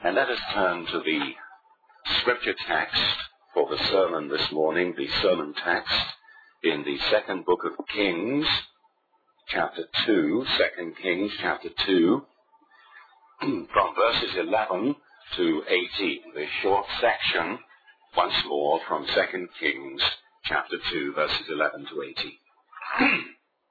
And let us turn to the scripture text for the sermon this morning, the sermon text in the second book of Kings, chapter 2, 2 Kings chapter 2, from verses 11 to 18. This short section, once more, from 2 Kings chapter 2, verses 11 to 18.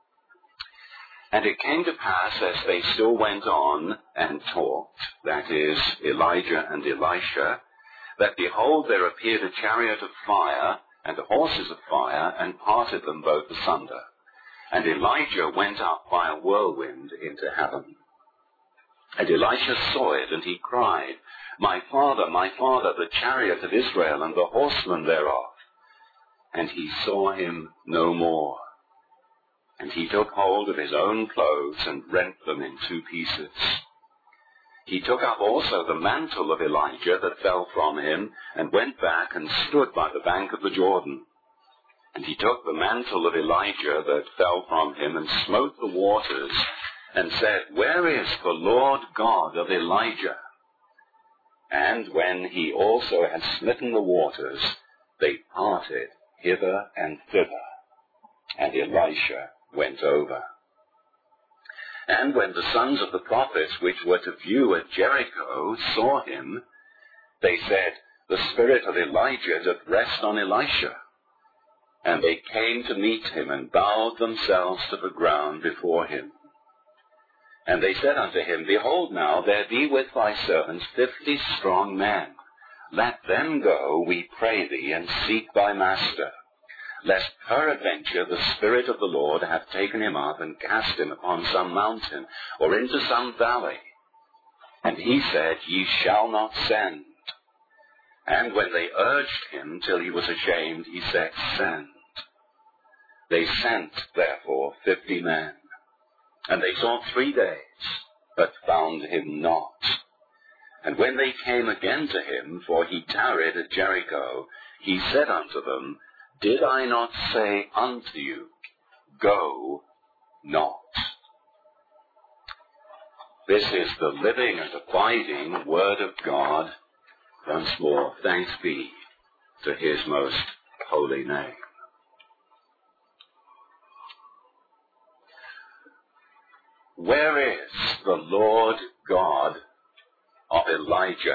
And it came to pass, as they still went on and talked, that is, Elijah and Elisha, that behold, there appeared a chariot of fire and horses of fire, and parted them both asunder. And Elijah went up by a whirlwind into heaven. And Elisha saw it, and he cried, my father, the chariot of Israel, and the horsemen thereof. And he saw him no more. And he took hold of his own clothes, and rent them in two pieces. He took up also the mantle of Elijah that fell from him, and went back and stood by the bank of the Jordan. And he took the mantle of Elijah that fell from him, and smote the waters, and said, where is the Lord God of Elijah? And when he also had smitten the waters, they parted hither and thither, and Elisha went over. And when the sons of the prophets which were to view at Jericho saw him, they said, the spirit of Elijah doth rest on Elisha. And they came to meet him, and bowed themselves to the ground before him. And they said unto him, behold now, there be with thy servants 50 strong men. Let them go, we pray thee, and seek thy master, lest peradventure the Spirit of the Lord hath taken him up, and cast him upon some mountain, or into some valley. And he said, ye shall not send. And when they urged him till he was ashamed, he said, send. They sent, therefore, 50 men. And they sought 3 days, but found him not. And when they came again to him, for he tarried at Jericho, he said unto them, did I not say unto you, go not? This is the living and abiding Word of God. Once more, thanks be to his most holy name. Where is the Lord God of Elijah?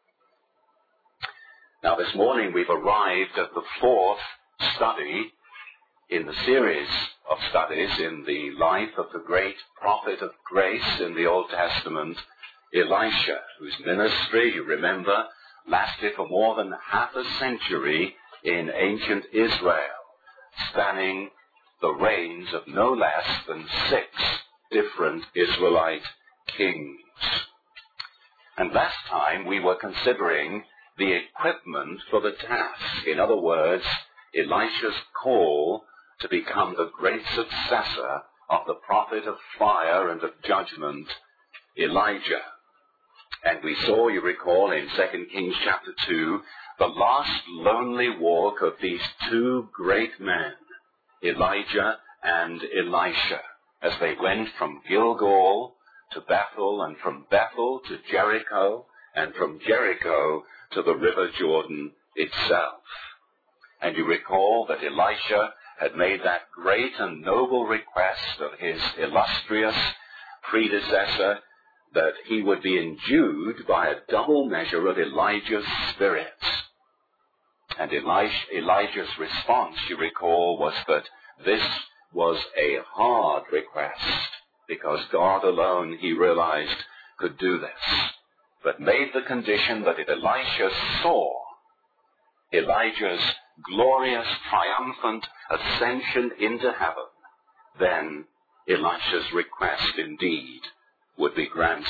Now this morning we've arrived at the 4th study in the series of studies in the life of the great prophet of grace in the Old Testament, Elisha, whose ministry, you remember, lasted for more than half a century in ancient Israel, spanning the reigns of no less than 6 different Israelite kings. And last time we were considering the equipment for the task. In other words, Elisha's call to become the great successor of the prophet of fire and of judgment, Elijah. And we saw, you recall, in 2 Kings chapter 2, the last lonely walk of these 2 great men, Elijah and Elisha, as they went from Gilgal to Bethel, and from Bethel to Jericho, and from Jericho to the river Jordan itself. And you recall that Elisha had made that great and noble request of his illustrious predecessor that he would be endued by a double measure of Elijah's spirit. And Elijah's response, you recall, was that this was a hard request, because God alone, he realized, could do this, but made the condition that if Elisha saw Elijah's glorious, triumphant ascension into heaven, then Elisha's request indeed would be granted.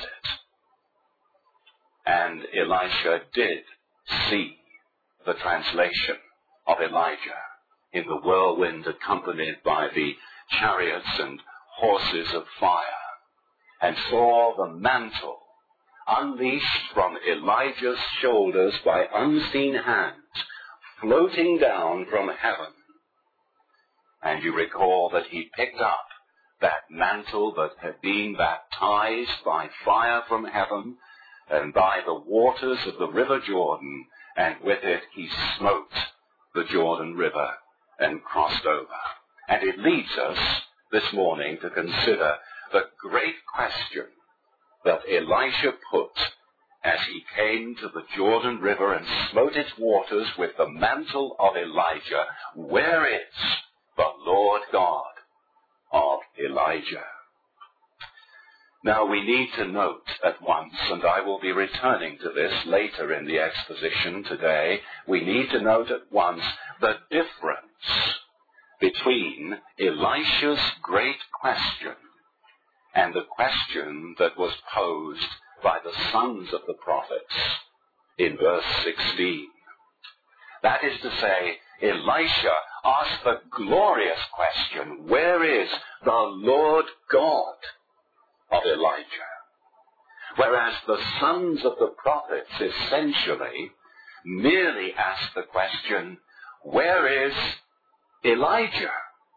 And Elisha did see the translation of Elijah in the whirlwind accompanied by the chariots and horses of fire, and saw the mantle unleashed from Elijah's shoulders by unseen hands, floating down from heaven. And you recall that he picked up that mantle that had been baptized by fire from heaven, and by the waters of the river Jordan, and with it he smote the Jordan River and crossed over. And it leads us this morning to consider the great question that Elisha put as he came to the Jordan River and smote its waters with the mantle of Elijah. Where is the Lord God of Elijah? Now we need to note at once, and I will be returning to this later in the exposition today, we need to note at once the difference between Elisha's great question and the question that was posed by the sons of the prophets in verse 16. That is to say, Elisha asked the glorious question, where is the Lord God of Elijah? Whereas the sons of the prophets essentially merely asked the question, where is Elijah?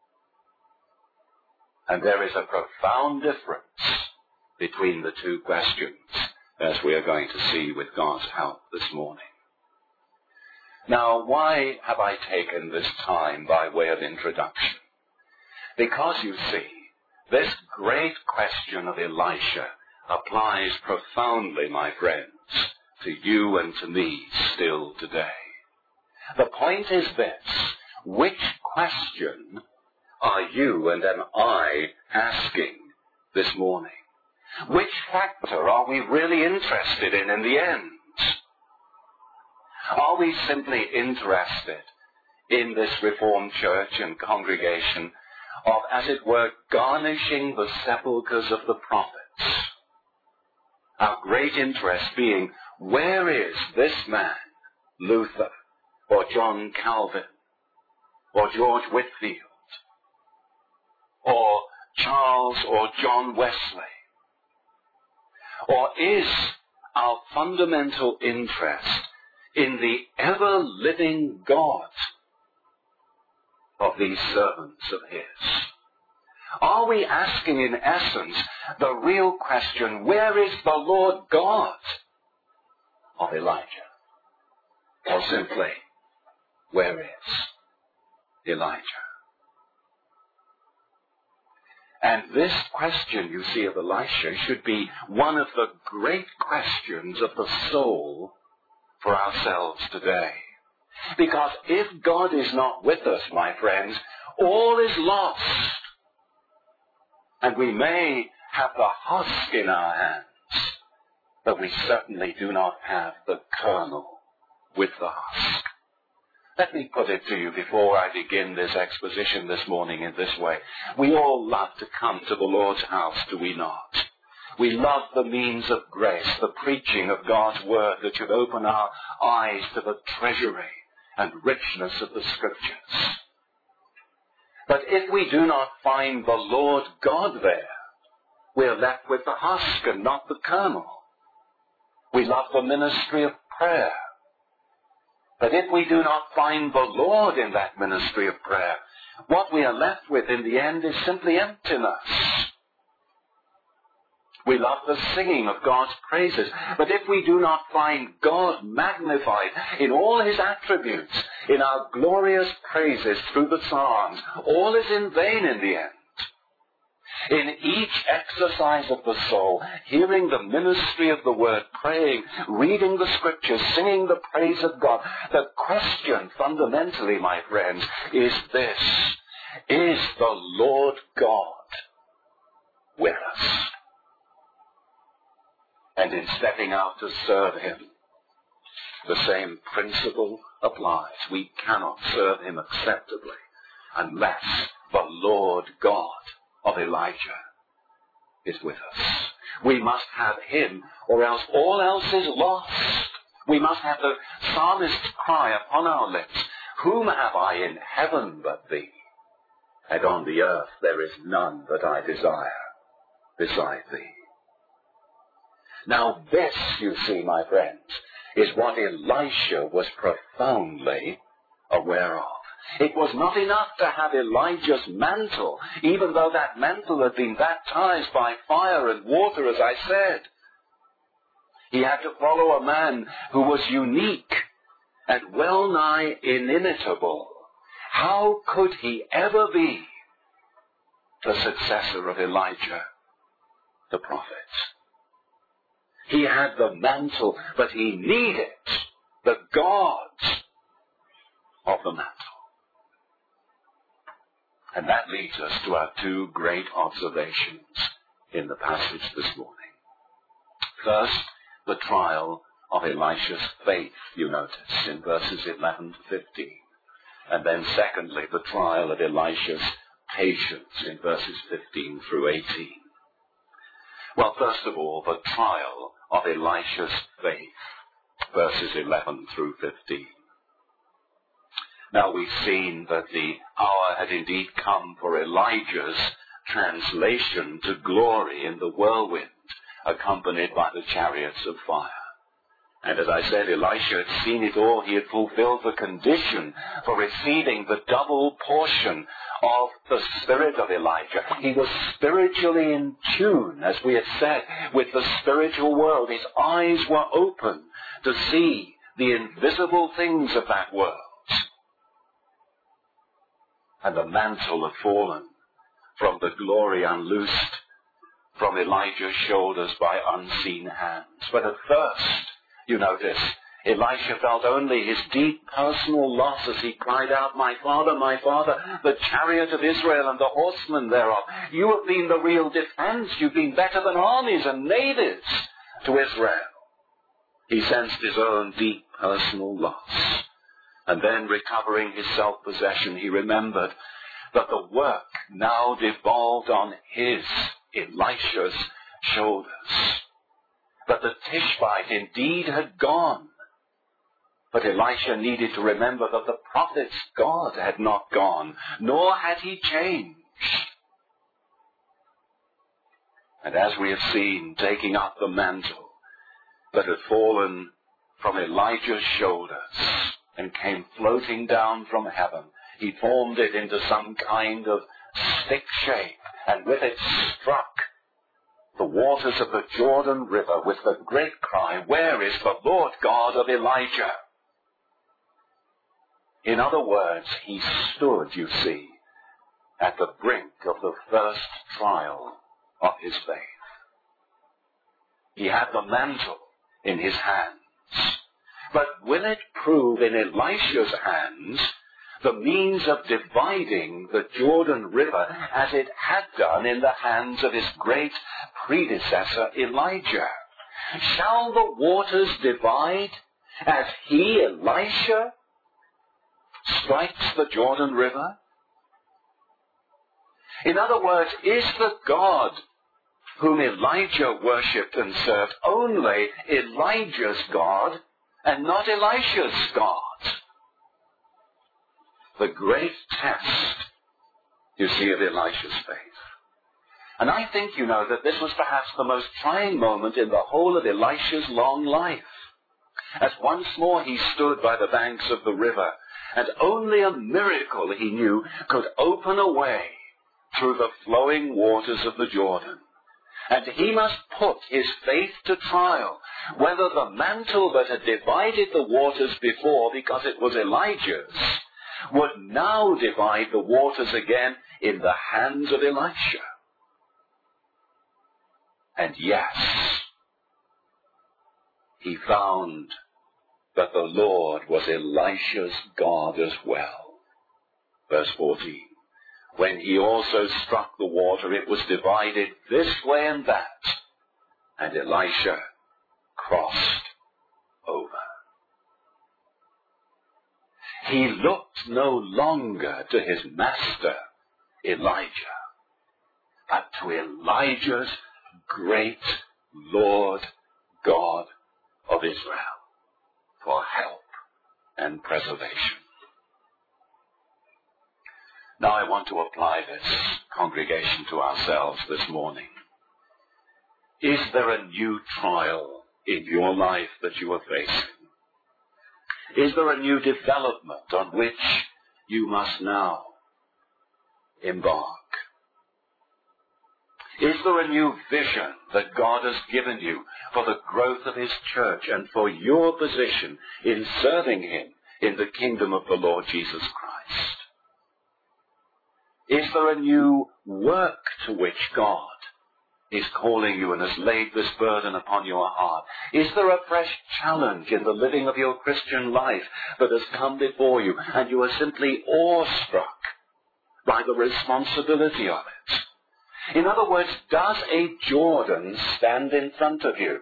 And there is a profound difference between the two questions, as we are going to see with God's help this morning. Now, why have I taken this time by way of introduction? Because, you see, this great question of Elisha applies profoundly, my friends, to you and to me still today. The point is this: which question are you and am I asking this morning? Which factor are we really interested in the end? Are we simply interested in this Reformed church and congregation of, as it were, garnishing the sepulchres of the prophets? Our great interest being, where is this man, Luther, or John Calvin, or George Whitefield, or Charles or John Wesley? Or is our fundamental interest in the ever-living God of these servants of His? Are we asking in essence the real question, where is the Lord God of Elijah? Or simply, where is Elijah? And this question, you see, of Elisha should be one of the great questions of the soul for ourselves today. Because if God is not with us, my friends, all is lost. And we may have the husk in our hands, but we certainly do not have the kernel with the husk. Let me put it to you before I begin this exposition this morning in this way. We all love to come to the Lord's house, do we not? We love the means of grace, the preaching of God's Word that should open our eyes to the treasury and richness of the Scriptures. But if we do not find the Lord God there, we are left with the husk and not the kernel. We love the ministry of prayer. But if we do not find the Lord in that ministry of prayer, what we are left with in the end is simply emptiness. We love the singing of God's praises, but if we do not find God magnified in all His attributes, in our glorious praises through the Psalms, all is in vain in the end. In each exercise of the soul, hearing the ministry of the Word, praying, reading the Scriptures, singing the praise of God, the question fundamentally, my friends, is this: is the Lord God with us? And in stepping out to serve Him, the same principle applies. We cannot serve Him acceptably unless the Lord God of Elijah is with us. We must have Him, or else all else is lost. We must have the psalmist's cry upon our lips: whom have I in heaven but Thee? And on the earth there is none that I desire beside Thee. Now this, you see, my friends, is what Elisha was profoundly aware of. It was not enough to have Elijah's mantle, even though that mantle had been baptized by fire and water, as I said. He had to follow a man who was unique and well nigh inimitable. How could he ever be the successor of Elijah, the prophet? He had the mantle, but he needed the God of the mantle. And that leads us to our two great observations in the passage this morning. First, the trial of Elisha's faith, you notice, in verses 11 to 15. And then secondly, the trial of Elisha's patience in verses 15 through 18. Well, first of all, the trial of Elisha's faith, verses 11 through 15. Now, we've seen that the hour had indeed come for Elijah's translation to glory in the whirlwind, accompanied by the chariots of fire. And as I said, Elisha had seen it all. He had fulfilled the condition for receiving the double portion of the spirit of Elijah. He was spiritually in tune, as we have said, with the spiritual world. His eyes were open to see the invisible things of that world. And the mantle had fallen from the glory unloosed from Elijah's shoulders by unseen hands. But at first, you notice, Elisha felt only his deep personal loss as he cried out, my father, the chariot of Israel and the horsemen thereof. You have been the real defense. You've been better than armies and navies to Israel." He sensed his own deep personal loss. And then, recovering his self-possession, he remembered that the work now devolved on his, Elisha's, shoulders. That the Tishbite indeed had gone. But Elisha needed to remember that the prophet's God had not gone, nor had he changed. And as we have seen, taking up the mantle that had fallen from Elijah's shoulders and came floating down from heaven, he formed it into some kind of stick shape, and with it struck the waters of the Jordan River with the great cry, "Where is the Lord God of Elijah?" In other words, he stood, you see, at the brink of the first trial of his faith. He had the mantle in his hands. But will it prove in Elisha's hands the means of dividing the Jordan River as it had done in the hands of his great predecessor Elijah? Shall the waters divide as he, Elisha, strikes the Jordan River? In other words, is the God whom Elijah worshipped and served only Elijah's God and not Elisha's God? The great test, you see, of Elisha's faith. And I think, you know, that this was perhaps the most trying moment in the whole of Elisha's long life. As once more he stood by the banks of the river, and only a miracle, he knew, could open a way through the flowing waters of the Jordan. And he must put his faith to trial, whether the mantle that had divided the waters before, because it was Elijah's, would now divide the waters again in the hands of Elisha. And yes, he found that the Lord was Elisha's God as well. Verse 14. When he also struck the water, it was divided this way and that, and Elisha crossed over. He looked no longer to his master, Elijah, but to Elijah's great Lord God of Israel for help and preservation. Now I want to apply this, congregation, to ourselves this morning. Is there a new trial in your life that you are facing? Is there a new development on which you must now embark? Is there a new vision that God has given you for the growth of his church and for your position in serving him in the kingdom of the Lord Jesus Christ? Is there a new work to which God is calling you and has laid this burden upon your heart? Is there a fresh challenge in the living of your Christian life that has come before you and you are simply awestruck by the responsibility of it? In other words, does a Jordan stand in front of you?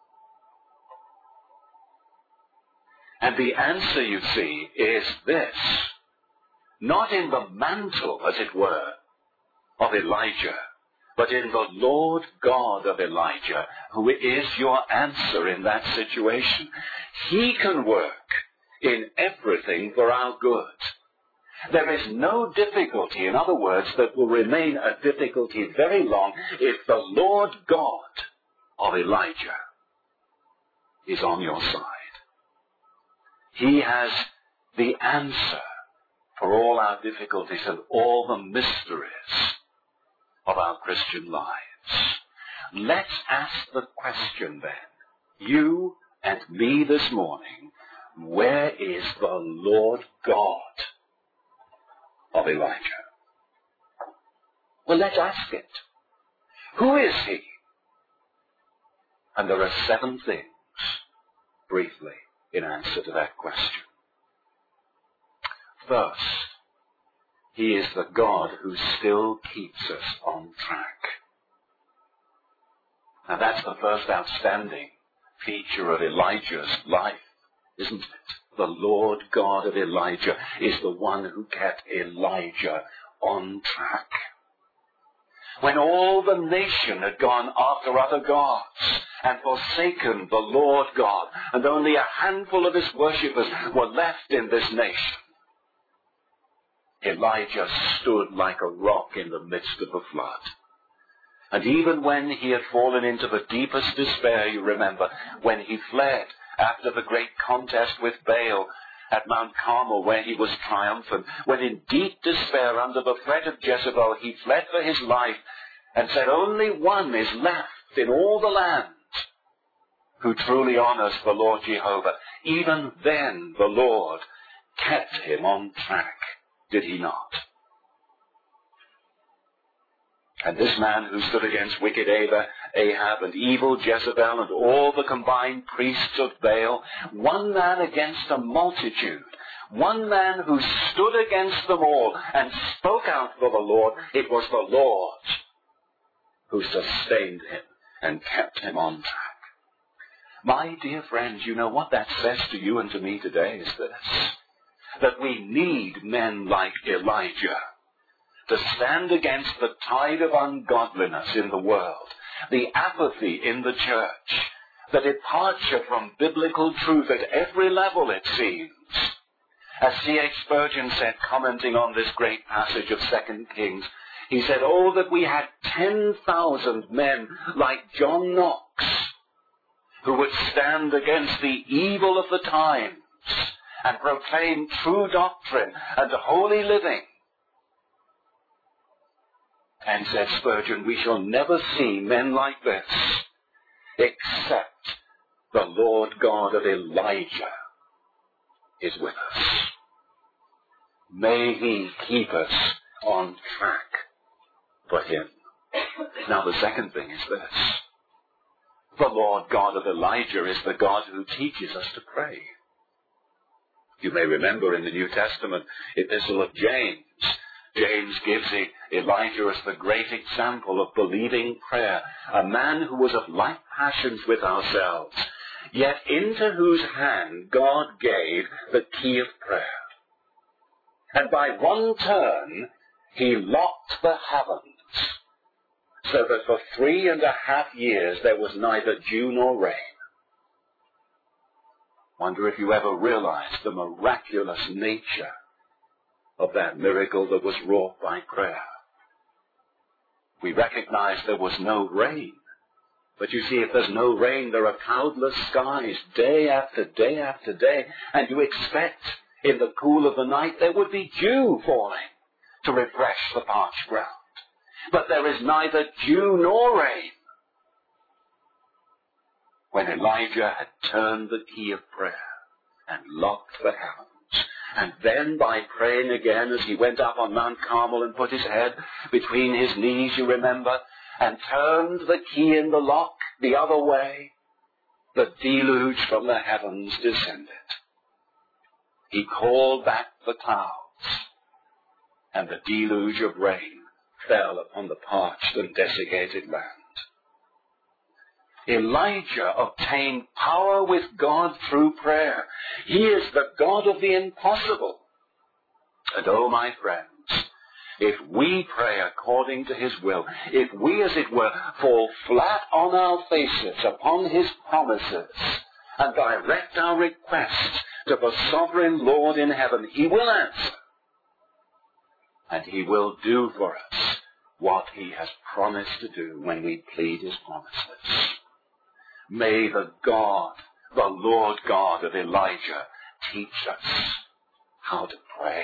And the answer, you see, is this. Not in the mantle, as it were, of Elijah, but in the Lord God of Elijah, who is your answer in that situation. He can work in everything for our good. There is no difficulty, in other words, that will remain a difficulty very long if the Lord God of Elijah is on your side. He has the answer for all our difficulties and all the mysteries of our Christian lives. Let's ask the question then, you and me this morning, where is the Lord God of Elijah? Well, let's ask it. Who is he? And there are 7 things, briefly, in answer to that question. First, he is the God who still keeps us on track. Now that's the first outstanding feature of Elijah's life, isn't it? The Lord God of Elijah is the one who kept Elijah on track. When all the nation had gone after other gods and forsaken the Lord God, and only a handful of his worshippers were left in this nation, Elijah stood like a rock in the midst of the flood. And even when he had fallen into the deepest despair, you remember, when he fled after the great contest with Baal at Mount Carmel, where he was triumphant, when in deep despair under the threat of Jezebel, he fled for his life and said, only one is left in all the land who truly honors the Lord Jehovah. Even then the Lord kept him on track, did he not? And this man who stood against wicked Ahab and evil Jezebel and all the combined priests of Baal, one man against a multitude, one man who stood against them all and spoke out for the Lord, it was the Lord who sustained him and kept him on track. My dear friends, you know what that says to you and to me today is this, that we need men like Elijah to stand against the tide of ungodliness in the world, the apathy in the church, the departure from biblical truth at every level, it seems. As C.H. Spurgeon said, commenting on this great passage of 2 Kings, he said, oh, that we had 10,000 men like John Knox, who would stand against the evil of the times and proclaim true doctrine and holy living. And said Spurgeon, we shall never see men like this except the Lord God of Elijah is with us. May he keep us on track for him. Now the second thing is this. The Lord God of Elijah is the God who teaches us to pray. You may remember in the New Testament epistle of James, James gives Elijah as the great example of believing prayer, a man who was of like passions with ourselves, yet into whose hand God gave the key of prayer. And by one turn, he locked the heavens, so that for 3.5 years there was neither dew nor rain. Wonder if you ever realized the miraculous nature of that miracle that was wrought by prayer. We recognize there was no rain. But you see, if there's no rain, there are cloudless skies day after day after day, and you expect in the cool of the night there would be dew falling to refresh the parched ground. but there is neither dew nor rain. When Elijah had turned the key of prayer and locked the heavens, and then by praying again as he went up on Mount Carmel and put his head between his knees, you remember, and turned the key in the lock the other way, the deluge from the heavens descended. He called back the clouds, and the deluge of rain fell upon the parched and desiccated land. Elijah obtained power with God through prayer. He is the God of the impossible. And oh, my friends, if we pray according to his will, if we, as it were, fall flat on our faces upon his promises and direct our requests to the sovereign Lord in heaven, he will answer. And he will do for us what he has promised to do when we plead his promises. May the God, the Lord God of Elijah, teach us how to pray.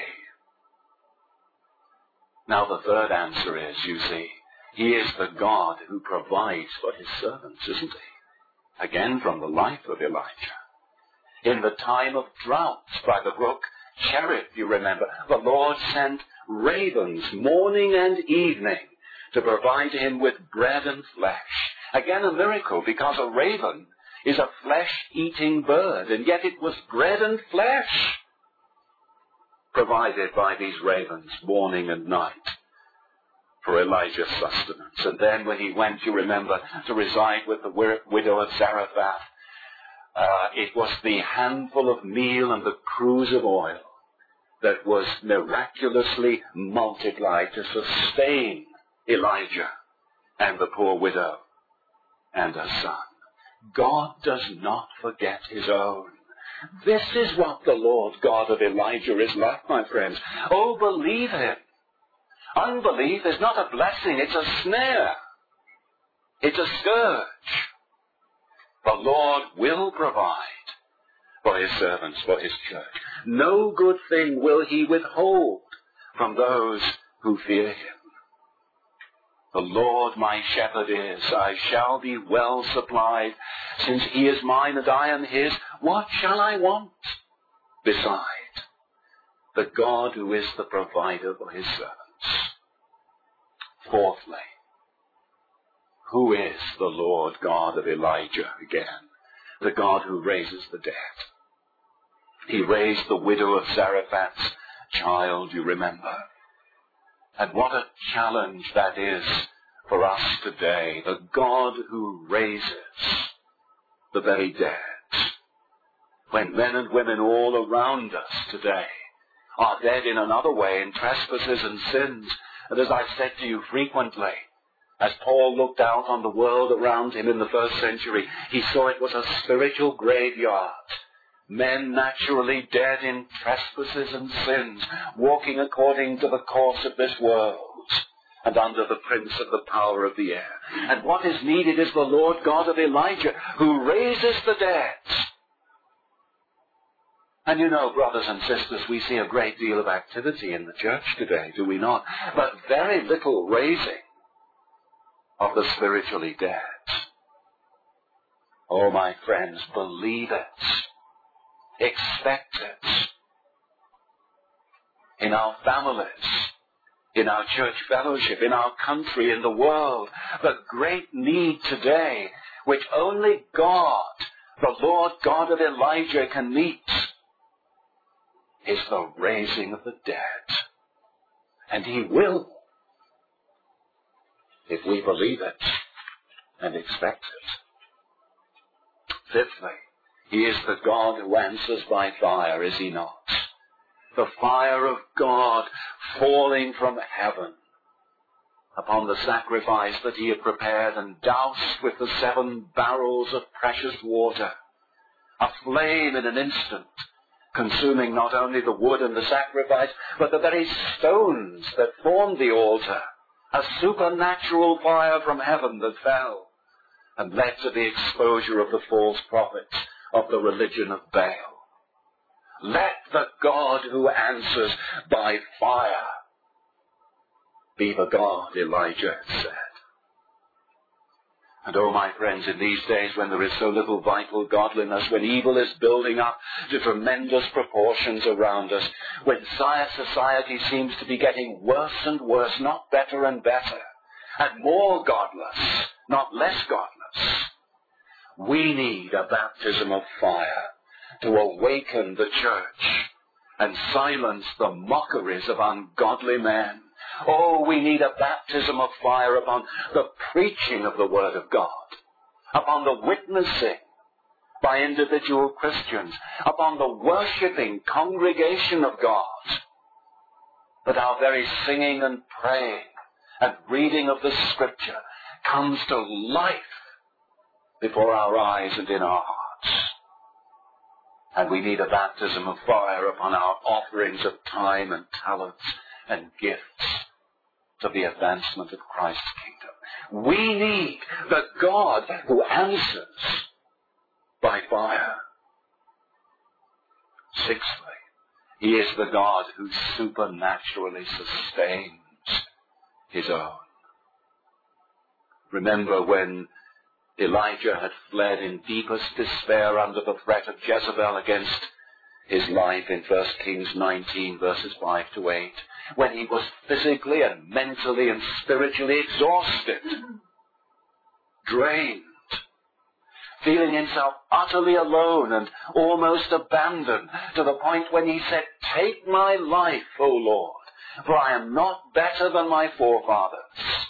Now the third answer is, you see, he is the God who provides for his servants, isn't he? Again from the life of Elijah. In the time of drought by the brook Cherith, you remember, the Lord sent ravens morning and evening to provide him with bread and flesh. Again a miracle, because a raven is a flesh-eating bird, and yet it was bread and flesh provided by these ravens morning and night for Elijah's sustenance. And then when he went, you remember, to reside with the widow of Zarephath, it was the handful of meal and the cruse of oil that was miraculously multiplied to sustain Elijah and the poor widow and her son. God does not forget his own. This is what the Lord God of Elijah is like, my friends. Oh, believe him. Unbelief is not a blessing, it's a snare. It's a scourge. The Lord will provide for his servants, for his church. No good thing will he withhold from those who fear him. The Lord my shepherd is, I shall be well supplied. Since he is mine and I am his, what shall I want beside the God who is the provider for his servants? Fourthly, who is the Lord God of Elijah again? The God who raises the dead. He raised the widow of Zarephath's child, you remember. And what a challenge that is for us today. The God who raises the very dead. When men and women all around us today are dead in another way, in trespasses and sins. And as I've said to you frequently, as Paul looked out on the world around him in the first century, he saw it was a spiritual graveyard. Men naturally dead in trespasses and sins, walking according to the course of this world and under the prince of the power of the air. And what is needed is the Lord God of Elijah, who raises the dead. And you know, brothers and sisters, we see a great deal of activity in the church today, do we not? But very little raising of the spiritually dead. Oh, my friends, believe it. Expect it. In our families, in our church fellowship, in our country, in the world, the great need today, which only God, the Lord God of Elijah, can meet, is the raising of the dead. And he will, if we believe it and expect it. Fifthly, he is the God who answers by fire, is he not? The fire of God falling from heaven upon the sacrifice that he had prepared and doused with the 7 barrels of precious water. A flame in an instant, consuming not only the wood and the sacrifice, but the very stones that formed the altar. A supernatural fire from heaven that fell and led to the exposure of the false prophets of the religion of Baal. Let the God who answers by fire be the God Elijah had said. And oh, my friends, in these days when there is so little vital godliness, when evil is building up to tremendous proportions around us, when society seems to be getting worse and worse, not better and better, and more godless, not less godless, we need a baptism of fire to awaken the church and silence the mockeries of ungodly men. Oh, we need a baptism of fire upon the preaching of the Word of God, upon the witnessing by individual Christians, upon the worshipping congregation of God, that our very singing and praying and reading of the Scripture comes to life before our eyes and in our hearts. And we need a baptism of fire upon our offerings of time and talents and gifts to the advancement of Christ's kingdom. We need the God who answers by fire. Sixthly, He is the God who supernaturally sustains His own. Remember when Elijah had fled in deepest despair under the threat of Jezebel against his life in 1 Kings 19, verses 5 to 8, when he was physically and mentally and spiritually exhausted, drained, feeling himself utterly alone and almost abandoned, to the point when he said, "Take my life, O Lord, for I am not better than my forefathers."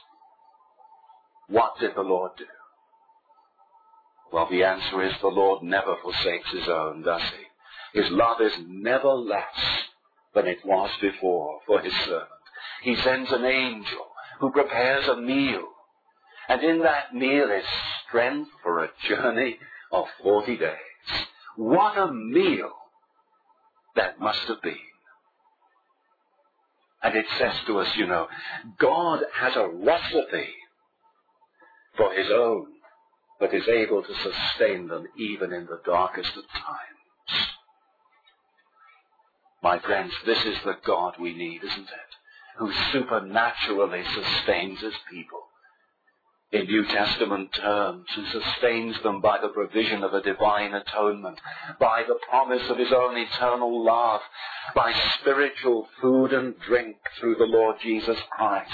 What did the Lord do? Well, the answer is the Lord never forsakes His own, does He? His love is never less than it was before for His servant. He sends an angel who prepares a meal, and in that meal is strength for a journey of 40 days. What a meal that must have been. And it says to us, God has a recipe for His own that is able to sustain them even in the darkest of times. My friends, this is the God we need, isn't it? Who supernaturally sustains His people. In New Testament terms, who sustains them by the provision of a divine atonement, by the promise of His own eternal love, by spiritual food and drink through the Lord Jesus Christ,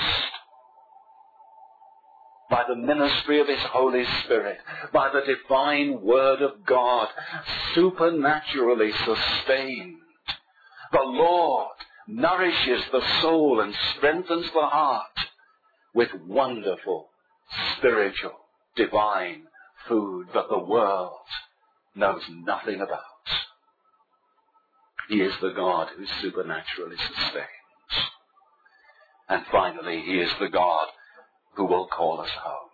by the ministry of His Holy Spirit, by the divine Word of God, supernaturally sustained. The Lord nourishes the soul and strengthens the heart with wonderful, spiritual, divine food that the world knows nothing about. He is the God who supernaturally sustains. And finally, He is the God who will call us home.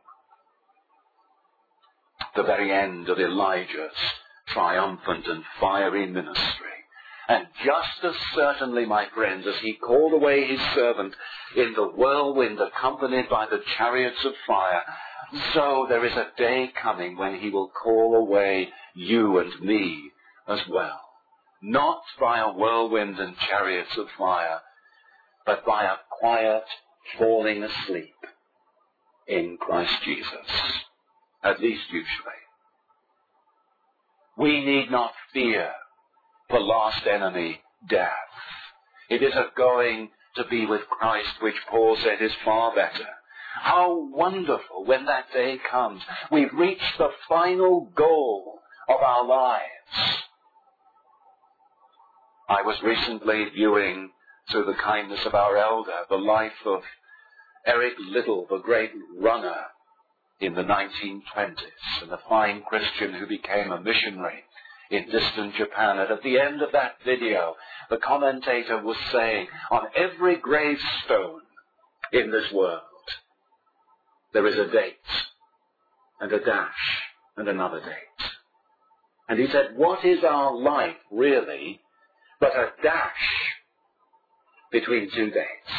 The very end of Elijah's triumphant and fiery ministry. And just as certainly, my friends, as He called away His servant in the whirlwind accompanied by the chariots of fire, so there is a day coming when He will call away you and me as well. Not by a whirlwind and chariots of fire, but by a quiet falling asleep in Christ Jesus, at least usually. We need not fear the last enemy, death. It is a going to be with Christ which Paul said is far better. How wonderful when that day comes. We've reached the final goal of our lives. I was recently viewing, through the kindness of our elder, the life of Eric Liddell, the great runner in the 1920s, and a fine Christian who became a missionary in distant Japan. And at the end of that video, the commentator was saying, on every gravestone in this world, there is a date, and a dash, and another date. And he said, what is our life really but a dash between two dates?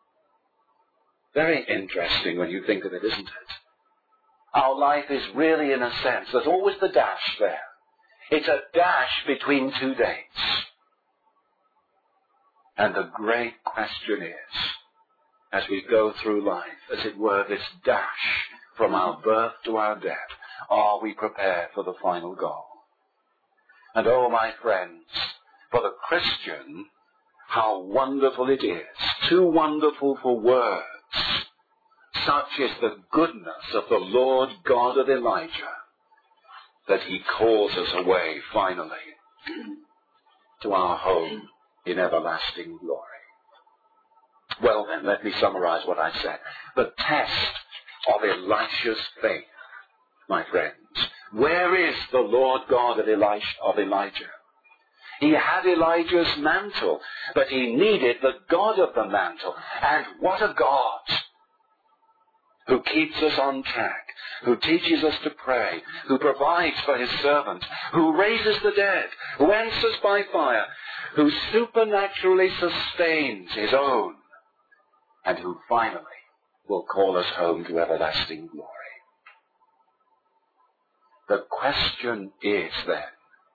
Very interesting when you think of it, isn't it? Our life is really, in a sense, there's always the dash there. It's a dash between two dates. And the great question is, as we go through life, as it were, this dash from our birth to our death? Are we prepared for the final goal? And oh, my friends, for the Christian, how wonderful it is, too wonderful for words. Such is the goodness of the Lord God of Elijah, that he calls us away finally to our home in everlasting glory. Well then, let me summarize what I said. The test of Elisha's faith, my friends. Where is the Lord God of Elijah? He had Elijah's mantle, but he needed the God of the mantle. And what a God! Who keeps us on track, who teaches us to pray, who provides for his servants, who raises the dead, who answers by fire, who supernaturally sustains his own, and who finally will call us home to everlasting glory. The question is then,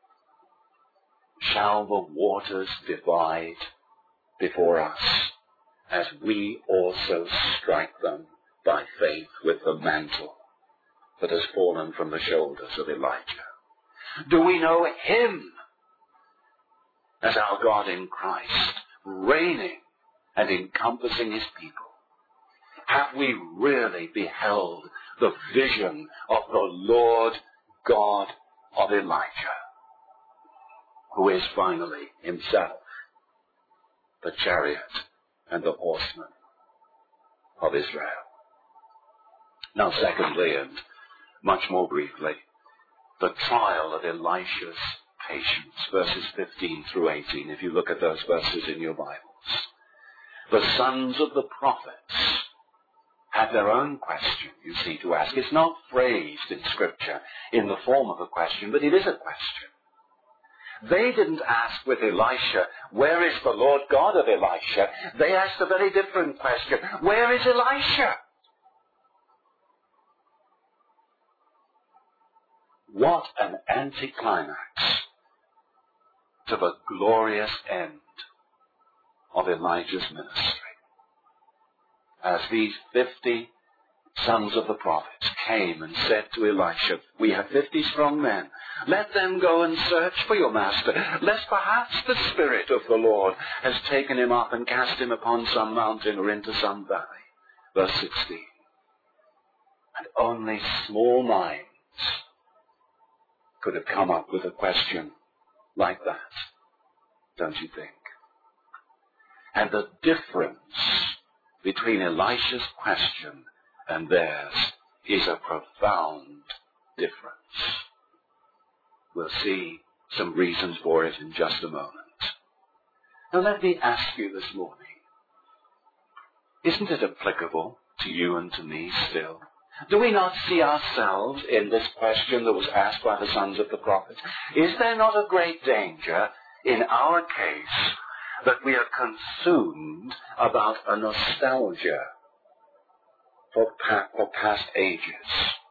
shall the waters divide before us as we also strike them by faith with the mantle that has fallen from the shoulders of Elijah? Do we know him as our God in Christ, reigning and encompassing his people? Have we really beheld the vision of the Lord God of Elijah, who is finally himself the chariot and the horseman of Israel? Now, secondly, and much more briefly, the trial of Elisha's patience, verses 15 through 18, if you look at those verses in your Bibles. The sons of the prophets had their own question, you see, to ask. It's not phrased in Scripture in the form of a question, but it is a question. They didn't ask with Elisha, where is the Lord God of Elisha? They asked a very different question. Where is Elisha? What an anticlimax to the glorious end of Elijah's ministry. As these 50 sons of the prophets came and said to Elisha, we have 50 strong men. Let them go and search for your master, lest perhaps the Spirit of the Lord has taken him up and cast him upon some mountain or into some valley. Verse 16. And only small minds could have come up with a question like that, don't you think? And the difference between Elisha's question and theirs is a profound difference. We'll see some reasons for it in just a moment. Now let me ask you this morning, isn't it applicable to you and to me still? Do we not see ourselves in this question that was asked by the sons of the prophets? Is there not a great danger in our case that we are consumed about a nostalgia for past ages?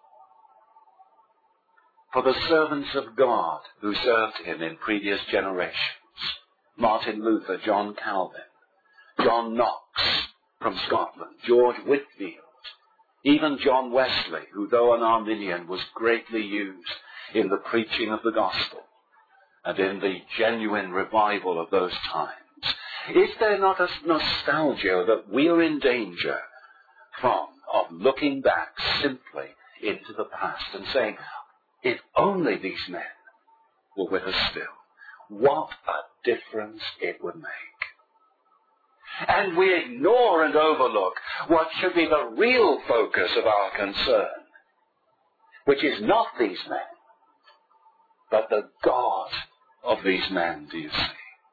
For the servants of God who served him in previous generations, Martin Luther, John Calvin, John Knox from Scotland, George Whitefield, even John Wesley, who though an Arminian was greatly used in the preaching of the gospel and in the genuine revival of those times. Is there not a nostalgia that we are in danger from, of looking back simply into the past and saying, if only these men were with us still, what a difference it would make. And we ignore and overlook what should be the real focus of our concern, which is not these men, but the God of these men, do you see?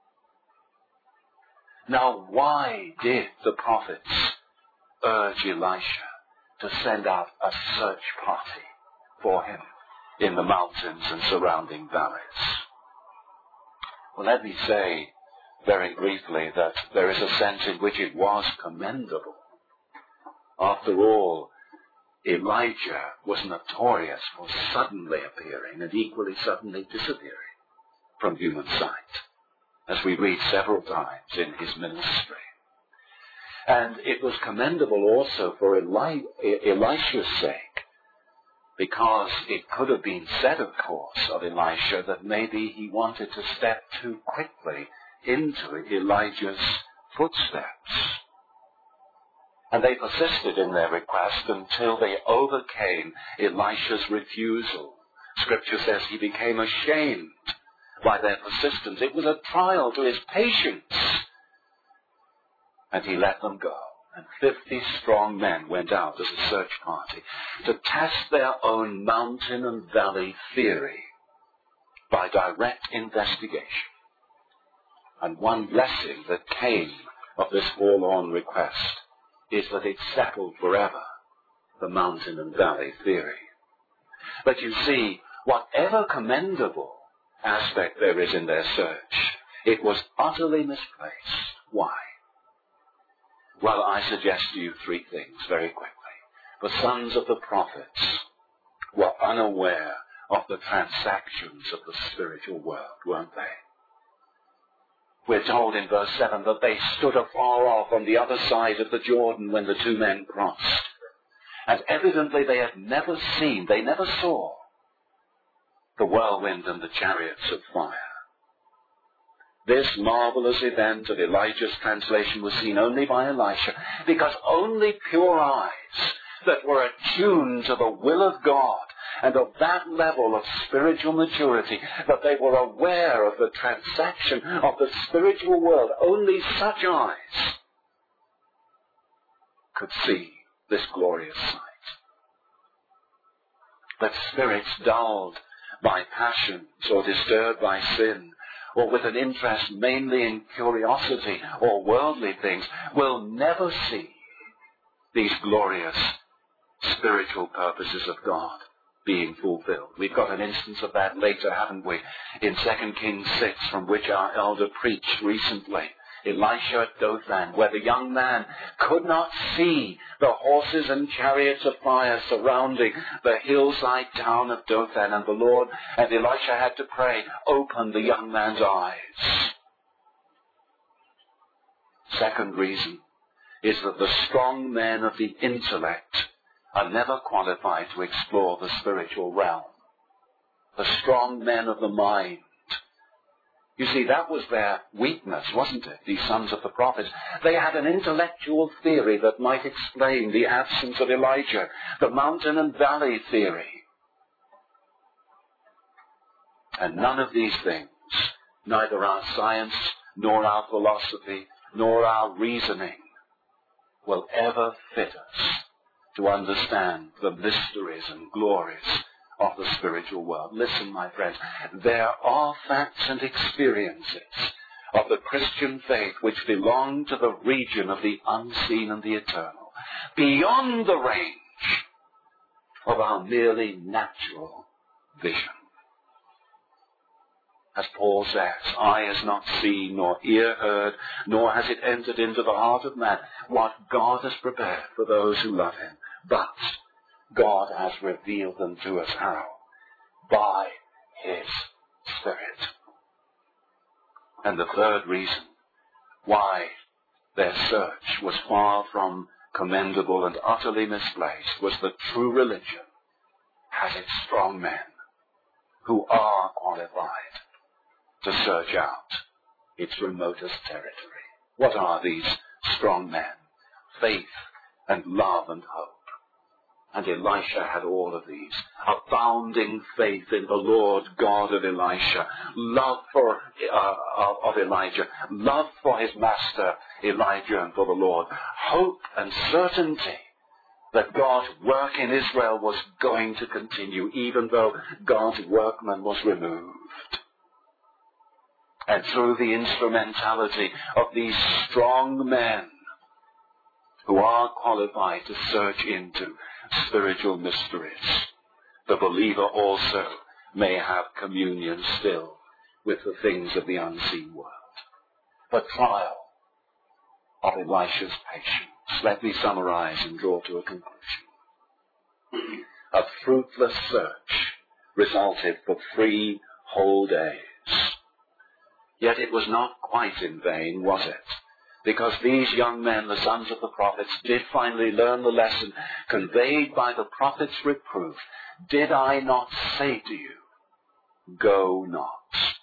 Now, why did the prophets urge Elisha to send out a search party for him in the mountains and surrounding valleys? Well, let me say very briefly that there is a sense in which it was commendable. After all, Elijah was notorious for suddenly appearing and equally suddenly disappearing from human sight, as we read several times in his ministry. And it was commendable also for Elisha's sake, because it could have been said, of course, of Elisha that maybe he wanted to step too quickly into Elijah's footsteps. And they persisted in their request until they overcame Elisha's refusal. Scripture says he became ashamed by their persistence. It was a trial to his patience. And he let them go. And 50 strong men went out as a search party to test their own mountain and valley theory by direct investigation. And one blessing that came of this forlorn request is that it settled forever the mountain and valley theory. But you see, whatever commendable aspect there is in their search, it was utterly misplaced. Why? Well, I suggest to you 3 things very quickly. The sons of the prophets were unaware of the transactions of the spiritual world, weren't they? We're told in verse 7 that they stood afar off on the other side of the Jordan when the 2 men crossed. And evidently they had never seen, they never saw the whirlwind and the chariots of fire. This marvelous event of Elijah's translation was seen only by Elisha, because only pure eyes that were attuned to the will of God and of that level of spiritual maturity, that they were aware of the transaction of the spiritual world, only such eyes could see this glorious sight. But spirits dulled by passions or disturbed by sin, or with an interest mainly in curiosity or worldly things, will never see these glorious spiritual purposes of God being fulfilled. We've got an instance of that later, haven't we? In 2 Kings 6, from which our elder preached recently. Elisha at Dothan, where the young man could not see the horses and chariots of fire surrounding the hillside town of Dothan, and Elisha had to pray, open the young man's eyes. Second reason is that the strong men of the intellect are never qualified to explore the spiritual realm. The strong men of the mind. You see, that was their weakness, wasn't it? These sons of the prophets. They had an intellectual theory that might explain the absence of Elijah, the mountain and valley theory. And none of these things, neither our science, nor our philosophy, nor our reasoning, will ever fit us to understand the mysteries and glories of the spiritual world. Listen, my friends, there are facts and experiences of the Christian faith which belong to the region of the unseen and the eternal, beyond the range of our merely natural vision. As Paul says, eye has not seen, nor ear heard, nor has it entered into the heart of man what God has prepared for those who love him. But God has revealed them to us how? By his Spirit. And the third reason why their search was far from commendable and utterly misplaced was that true religion has its strong men who are qualified to search out its remotest territory. What are these strong men? Faith and love and hope. And Elisha had all of these. Abounding faith in the Lord God of Elisha. Love of Elijah. Love for his master Elijah and for the Lord. Hope and certainty that God's work in Israel was going to continue, even though God's workman was removed. And through the instrumentality of these strong men who are qualified to search into spiritual mysteries, the believer also may have communion still with the things of the unseen world. The trial of Elisha's patience. Let me summarize and draw to a conclusion. A fruitless search resulted for 3 whole days. Yet it was not quite in vain, was it? Because these young men, the sons of the prophets, did finally learn the lesson conveyed by the prophet's reproof. Did I not say to you, go not?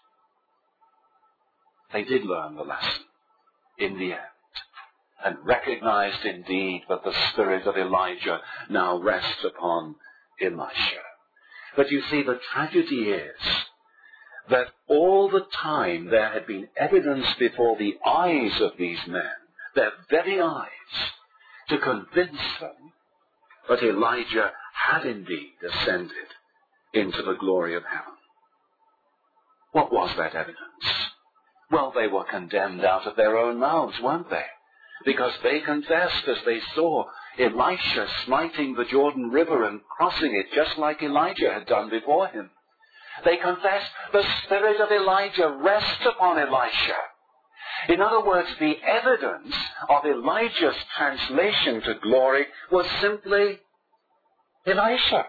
They did learn the lesson in the end, and recognized indeed that the spirit of Elijah now rests upon Elisha. But you see, the tragedy is that all the time there had been evidence before the eyes of these men, their very eyes, to convince them that Elijah had indeed ascended into the glory of heaven. What was that evidence? Well, they were condemned out of their own mouths, weren't they? Because they confessed as they saw Elisha smiting the Jordan River and crossing it just like Elijah had done before him. They confessed the spirit of Elijah rests upon Elisha. In other words, the evidence of Elijah's translation to glory was simply Elisha.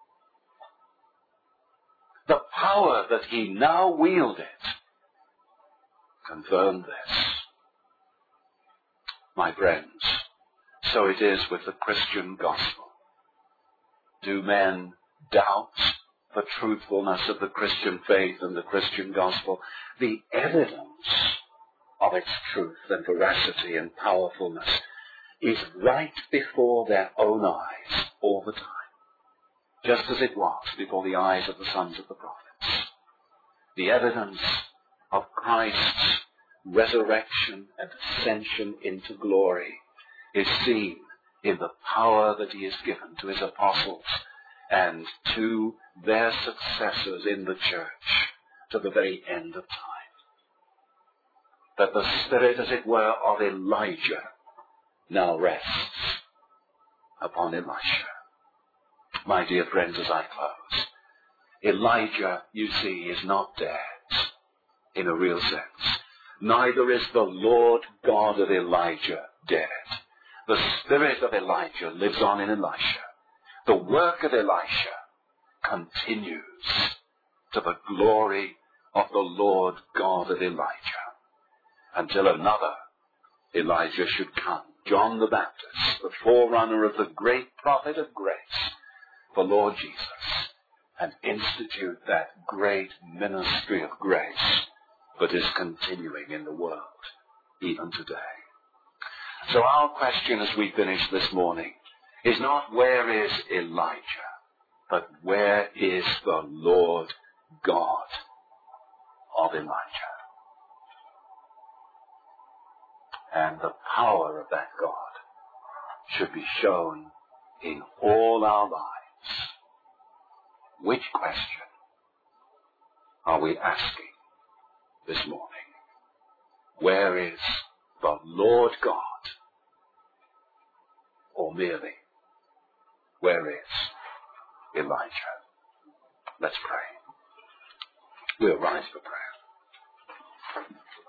The power that he now wielded confirmed this. My friends, so it is with the Christian gospel. Do men doubt the truthfulness of the Christian faith and the Christian gospel? The evidence of its truth and veracity and powerfulness is right before their own eyes all the time, just as it was before the eyes of the sons of the prophets. The evidence of Christ's resurrection and ascension into glory is seen in the power that he has given to his apostles and to their successors in the church to the very end of time. That the spirit, as it were, of Elijah now rests upon Elisha. My dear friends, as I close, Elijah, you see, is not dead in a real sense. Neither is the Lord God of Elijah dead. The spirit of Elijah lives on in Elisha. The work of Elisha continues to the glory of the Lord God of Elijah until another Elijah should come, John the Baptist, the forerunner of the great prophet of grace, the Lord Jesus, and institute that great ministry of grace that is continuing in the world even today. So our question as we finish this morning is not where is Elijah, but where is the Lord God of Elijah? And the power of that God should be shown in all our lives. Which question are we asking this morning? Where is the Lord God? Or merely, where is Elijah? Let's pray. We'll rise for prayer.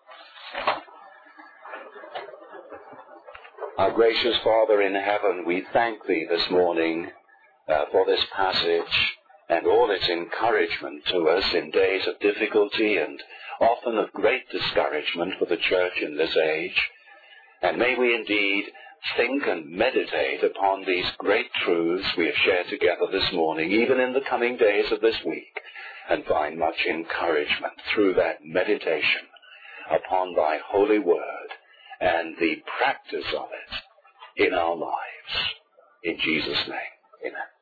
Our gracious Father in heaven, we thank Thee this morning for this passage and all its encouragement to us in days of difficulty and often of great discouragement for the church in this age. And may we indeed think and meditate upon these great truths we have shared together this morning, even in the coming days of this week, and find much encouragement through that meditation upon Thy holy word and the practice of it in our lives. In Jesus' name, amen.